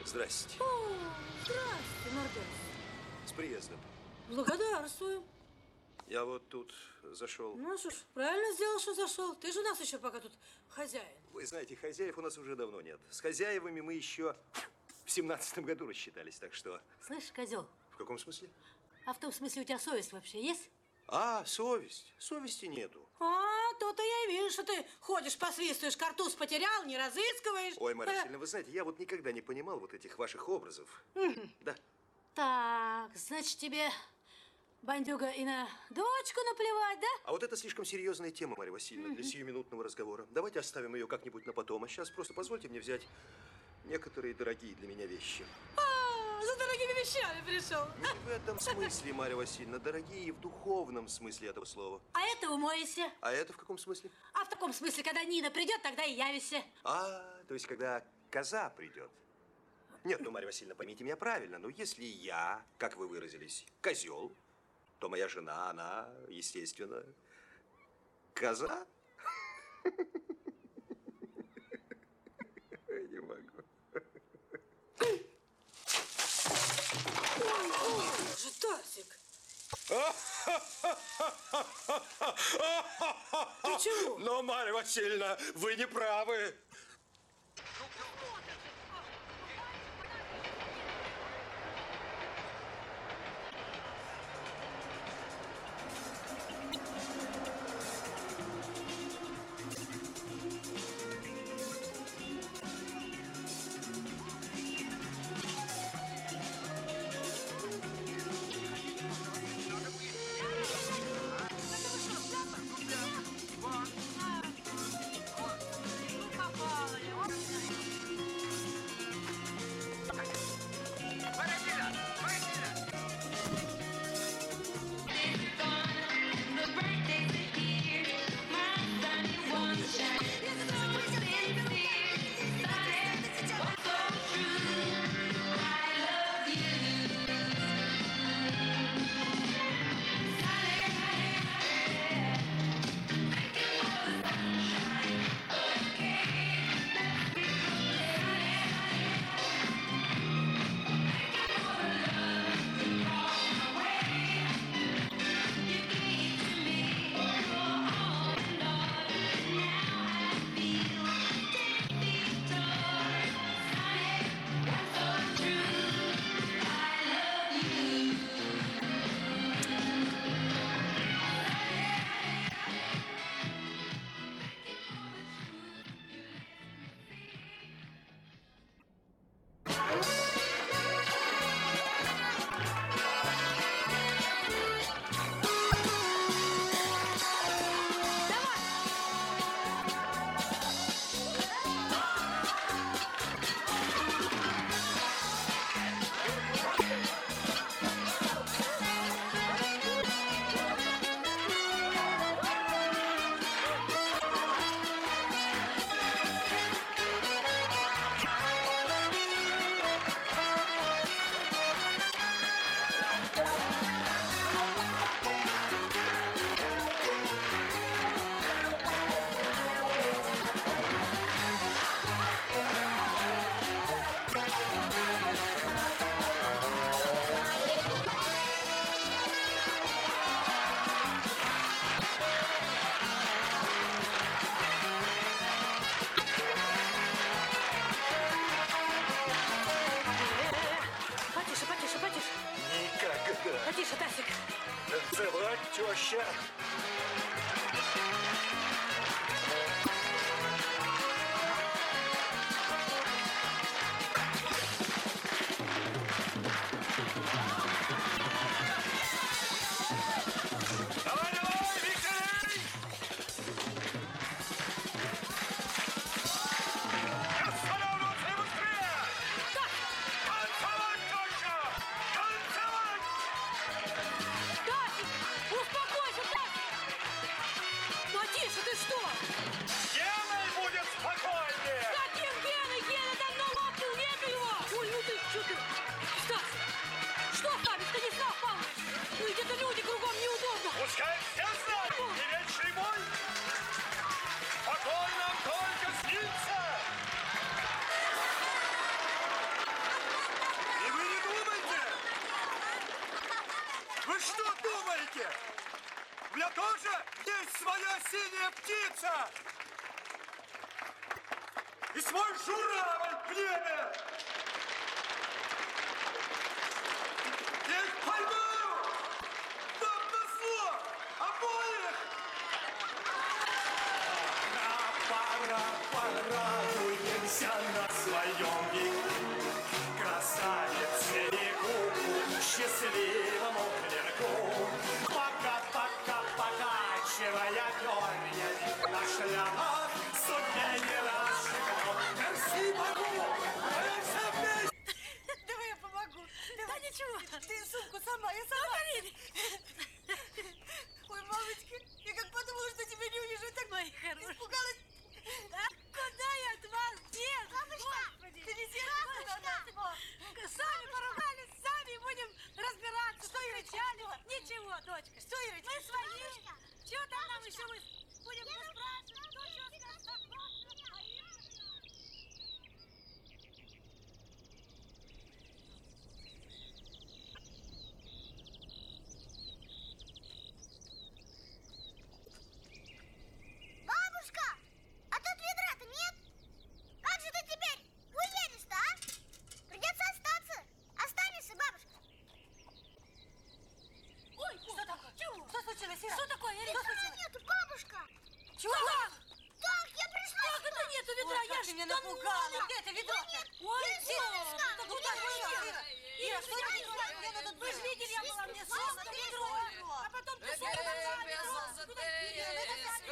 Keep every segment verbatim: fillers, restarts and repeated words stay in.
Здрасте. О, здрасте, Мордес. С приездом. Благодарствую. Я вот тут зашел. Ну что ж, правильно сделал, что зашел. Ты же у нас еще пока тут хозяин. Вы знаете, хозяев у нас уже давно нет. С хозяевами мы еще в семнадцатом году рассчитались, так что... Слышь, козел. В каком смысле? А в том смысле у тебя совесть вообще есть? А, совесть. Совести нету. А, то-то я и вижу, что ты ходишь, посвистываешь, картуз потерял, не разыскиваешь. Ой, Марья Васильевна, вы знаете, я вот никогда не понимал вот этих ваших образов. Угу. Да. Так, значит, тебе, бандюга, и на дочку наплевать, да? А вот это слишком серьезная тема, Марья Васильевна, для сиюминутного разговора. Давайте оставим ее как-нибудь на потом. А сейчас просто позвольте мне взять некоторые дорогие для меня вещи. А, за дорогими вещами пришел. Не в этом смысле, Марья Васильевна. Дорогие в духовном смысле этого слова. А это умойся. А это в каком смысле? А в таком смысле, когда Нина придет, тогда и явися. А, то есть, когда коза придет. Нет, ну, Марья Васильевна, поймите меня правильно. Но если я, как вы выразились, козел, то моя жена, она, естественно, коза. Не могу. Ой, боже, Тасик. Ты чего? Но, Марья Васильевна, вы не правы. Потише, Тасик. Танцевать, теща. Давай, давай, Викторий! Останавливаться быстрее! Танцевать, теща! Танцевать! Тасик, успокойся, Тасик! Потише, ты что? что думаете? У меня тоже есть своя синяя птица! И свой журавль в небе! Я их поймаю! Нам назло! Обоих! Пора, пора, порадуемся на своем веку. Красавице и счастливому клерку. Пока-пока, покачивая перья на шляпах, судьбе не расшибут. Мерси Богу! Молимся вместе! Давай я помогу. Да ничего. Ты сумку сама, я сама. Ой, мамочка, я как подумала, что тебя не увижу, так Мои хорошие. испугалась. Да? Куда я от вас, дед? Господи. Ты не сердишься на нас? Сами поругались, сами будем разбираться. Что кричали? Ничего, дочка. Что, Ирочка? Мы свои. Чего там нам еще мы будем спрашивать? Кто что скажет? Бабушка, а тут ведра-то нет? Как же ты теперь уедешь-то, а? Придется остаться. Останешься, бабушка. Ой, что такое? Чего? Что случилось, Ира? Что такое, Ирина? Что Ведра случилось? нету, бабушка. Чего? Так, я пришла. Как это нету ведра? Ой, Я как ж ты меня там напугала. много. Где это ведро? Ой, Я где? села в шкаф. Это Куда куда ты вы пошла? Ира? Ира, Ира, что что это ты такое? делаешь? Где это Вы же было? видели, я была мне Смотри, снова смотри, ведро. ведро. А потом ты снова нашла ведро. Куда? Ира, ну это сами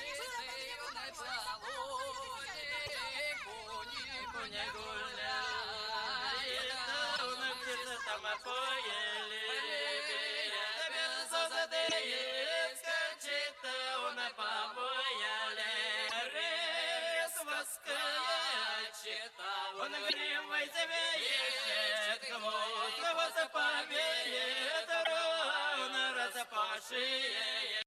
Он гривой завеет, кому траву запавеет, ровно разопавшие.